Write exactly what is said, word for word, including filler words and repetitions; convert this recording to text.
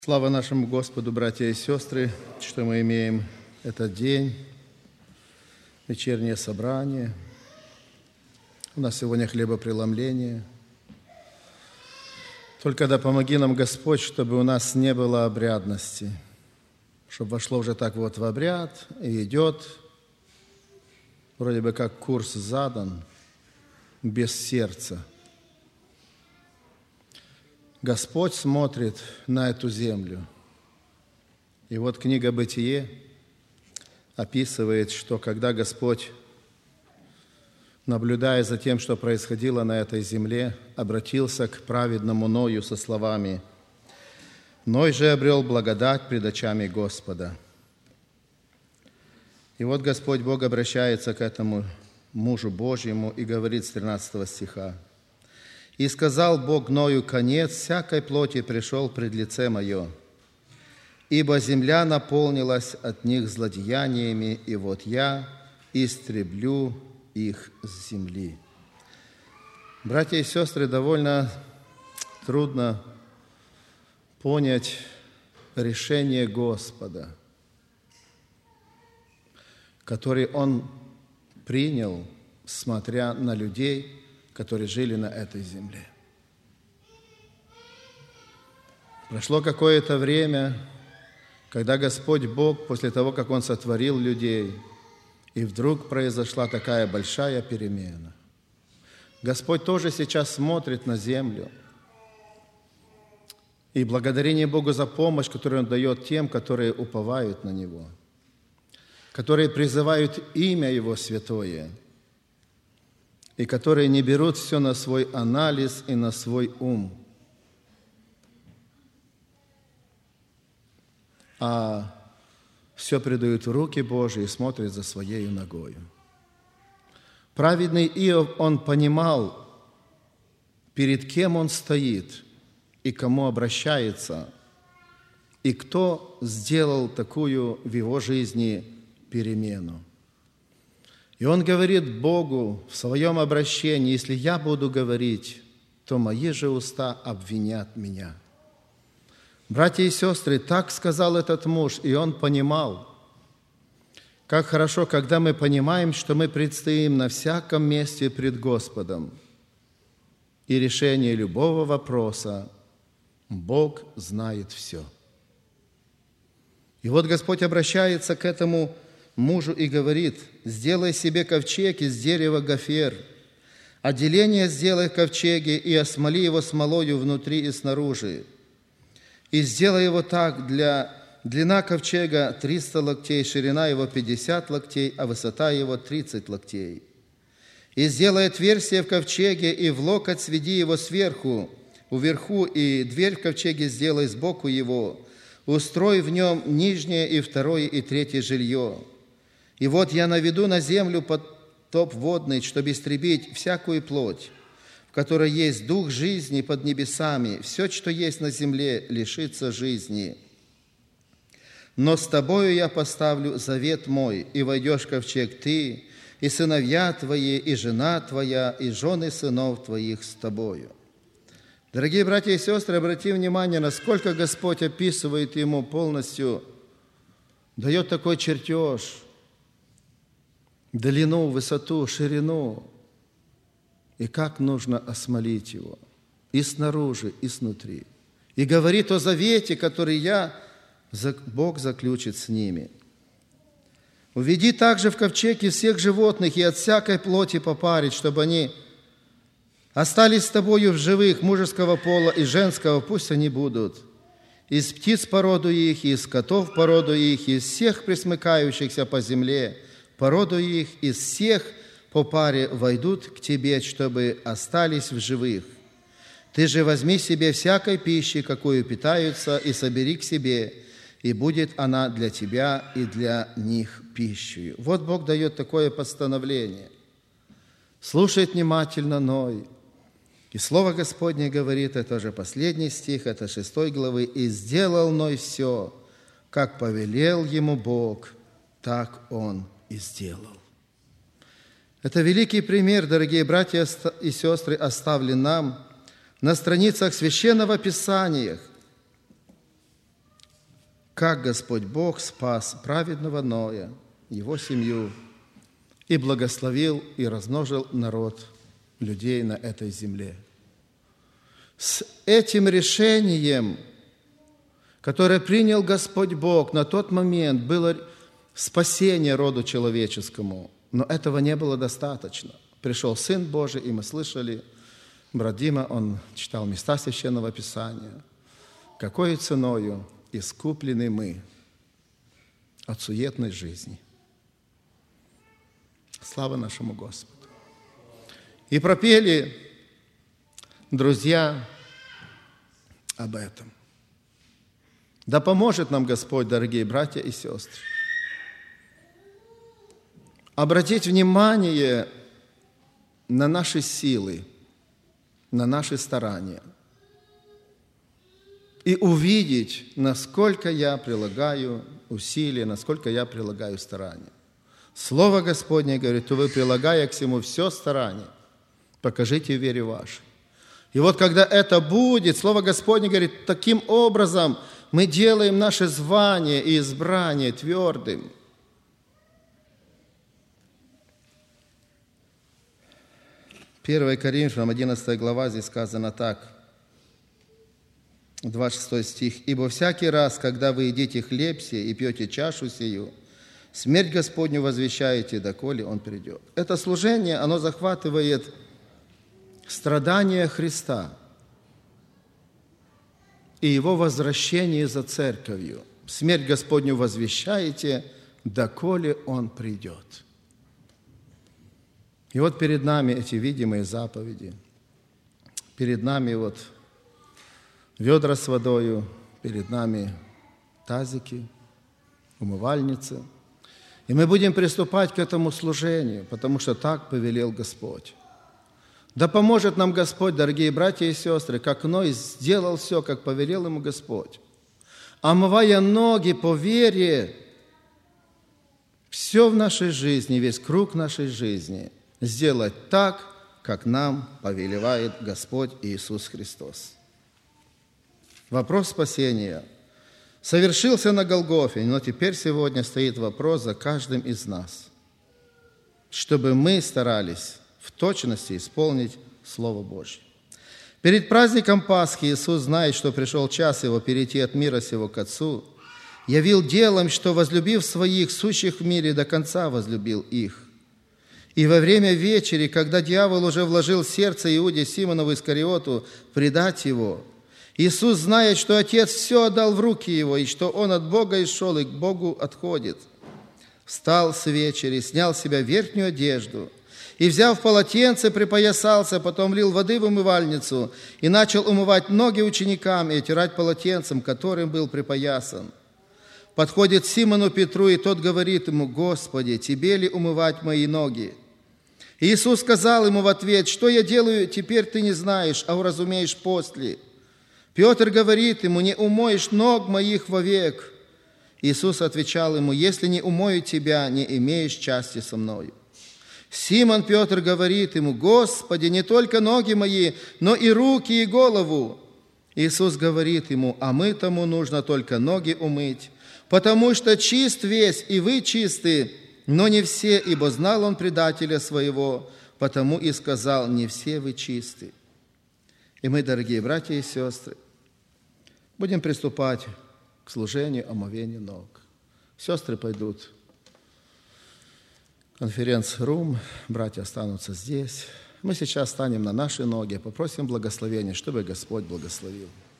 Слава нашему Господу, братья и сестры, что мы имеем этот день, вечернее собрание. У нас сегодня хлебопреломление. Только да помоги нам, Господь, чтобы у нас не было обрядности, чтобы вошло уже так вот в обряд и идет, вроде бы как курс задан, без сердца. Господь смотрит на эту землю. И вот книга «Бытие» описывает, что когда Господь, наблюдая за тем, что происходило на этой земле, обратился к праведному Ною со словами: «Ной же обрел благодать пред очами Господа». И вот Господь Бог обращается к этому мужу Божьему и говорит с тринадцатого стиха: «И сказал Бог Ною: конец всякой плоти пришел пред лице мое, ибо земля наполнилась от них злодеяниями, и вот я истреблю их с земли». Братья и сестры, довольно трудно понять решение Господа, которое Он принял, смотря на людей, которые жили на этой земле. Прошло какое-то время, когда Господь Бог, после того, как Он сотворил людей, и вдруг произошла такая большая перемена. Господь тоже сейчас смотрит на землю. И благодарение Богу за помощь, которую Он дает тем, которые уповают на Него, которые призывают имя Его святое, и которые не берут все на свой анализ и на свой ум, а все предают в руки Божьи и смотрят за своей ногою. Праведный Иов, он понимал, перед кем он стоит и к кому обращается, и кто сделал такую в его жизни перемену. И он говорит Богу в своем обращении: если я буду говорить, то мои же уста обвинят меня. Братья и сестры, так сказал этот муж, и он понимал, как хорошо, когда мы понимаем, что мы предстоим на всяком месте пред Господом, и решение любого вопроса Бог знает все. И вот Господь обращается к этому мужу и говорит: сделай себе ковчег из дерева гофер, отделение сделай в ковчеге и осмоли его смолою внутри и снаружи. И сделай его так: для длина ковчега триста локтей, ширина его пятьдесят локтей, а высота его тридцать локтей. И сделай отверстие в ковчеге, и в локоть сведи его сверху, уверху, и дверь в ковчеге сделай сбоку его. Устрой в нем нижнее и второе и третье жилье. И вот я наведу на землю потоп водный, чтобы истребить всякую плоть, в которой есть дух жизни под небесами. Все, что есть на земле, лишится жизни. Но с тобою я поставлю завет мой, и войдешь в ковчег ты, и сыновья твои, и жена твоя, и жены сынов твоих с тобою». Дорогие братья и сестры, обратите внимание, насколько Господь описывает ему полностью, дает такой чертеж, длину, высоту, ширину, и как нужно осмолить его и снаружи, и снутри. И говорит о завете, который я, Бог заключит с ними. «Уведи также в ковчег из всех животных и от всякой плоти по паре, чтобы они остались с тобою в живых, мужеского пола и женского, пусть они будут. Из птиц породу их, из скотов породу их, из всех пресмыкающихся по земле породу их, из всех по паре войдут к тебе, чтобы остались в живых. Ты же возьми себе всякой пищи, какую питаются, и собери к себе, и будет она для тебя и для них пищей». Вот Бог дает такое постановление. Слушает внимательно Ной. И Слово Господне говорит, это же последний стих, это шестой главы: «И сделал Ной все, как повелел ему Бог, так он и сделал». Это великий пример, дорогие братья и сестры, оставлен нам на страницах Священного Писания, как Господь Бог спас праведного Ноя, его семью, и благословил и размножил народ людей на этой земле. С этим решением, которое принял Господь Бог на тот момент, было спасение роду человеческому, но этого не было достаточно. Пришел Сын Божий, и мы слышали, брат Дима, он читал места Священного Писания, какой ценою искуплены мы от суетной жизни. Слава нашему Господу. И пропели друзья об этом. Да поможет нам Господь, дорогие братья и сестры, обратить внимание на наши силы, на наши старания и увидеть, насколько я прилагаю усилия, насколько я прилагаю старания. Слово Господне говорит: то вы, прилагая к всему все старание, покажите в вере вашей. И вот когда это будет, Слово Господне говорит, таким образом мы делаем наше звание и избрание твердым. первое Коринфянам, одиннадцатая глава, здесь сказано так, двадцать шестой стих. «Ибо всякий раз, когда вы едите хлеб сей и пьете чашу сию, смерть Господню возвещаете, доколе Он придет». Это служение, оно захватывает страдания Христа и Его возвращение за церковью. Смерть Господню возвещаете, доколе Он придет. И вот перед нами эти видимые заповеди, перед нами вот ведра с водою, перед нами тазики, умывальницы. И мы будем приступать к этому служению, потому что так повелел Господь. Да поможет нам Господь, дорогие братья и сестры, как Ной сделал все, как повелел ему Господь. Омывая ноги по вере, все в нашей жизни, весь круг нашей жизни сделать так, как нам повелевает Господь Иисус Христос. Вопрос спасения совершился на Голгофе, но теперь сегодня стоит вопрос за каждым из нас, чтобы мы старались в точности исполнить Слово Божье. Перед праздником Пасхи Иисус, зная, что пришел час Его перейти от мира сего к Отцу, явил делом, что, возлюбив своих, сущих в мире, до конца возлюбил их. И во время вечери, когда дьявол уже вложил в сердце Иуде Симонову Искариоту предать Его, Иисус, зная, что Отец все отдал в руки Его, и что Он от Бога исшел и к Богу отходит, встал с вечери, снял с себя верхнюю одежду и, взяв полотенце, припоясался, потом лил воды в умывальницу и начал умывать ноги ученикам и отирать полотенцем, которым был припоясан. Подходит Симону Петру, и тот говорит ему: «Господи, тебе ли умывать мои ноги?» И Иисус сказал ему в ответ: «Что я делаю, теперь ты не знаешь, а уразумеешь после». Петр говорит ему: «Не умоешь ног моих вовек». Иисус отвечал ему: «Если не умою тебя, не имеешь части со мною». Симон Петр говорит ему: «Господи, не только ноги мои, но и руки, и голову». Иисус говорит ему: «А мытому нужно только ноги умыть, потому что чист весь, и вы чисты, но не все, ибо знал он предателя своего, потому и сказал: не все вы чисты». И мы, дорогие братья и сестры, будем приступать к служению омовения ног. Сестры пойдут в конференц-рум, братья останутся здесь. Мы сейчас станем на наши ноги, попросим благословения, чтобы Господь благословил.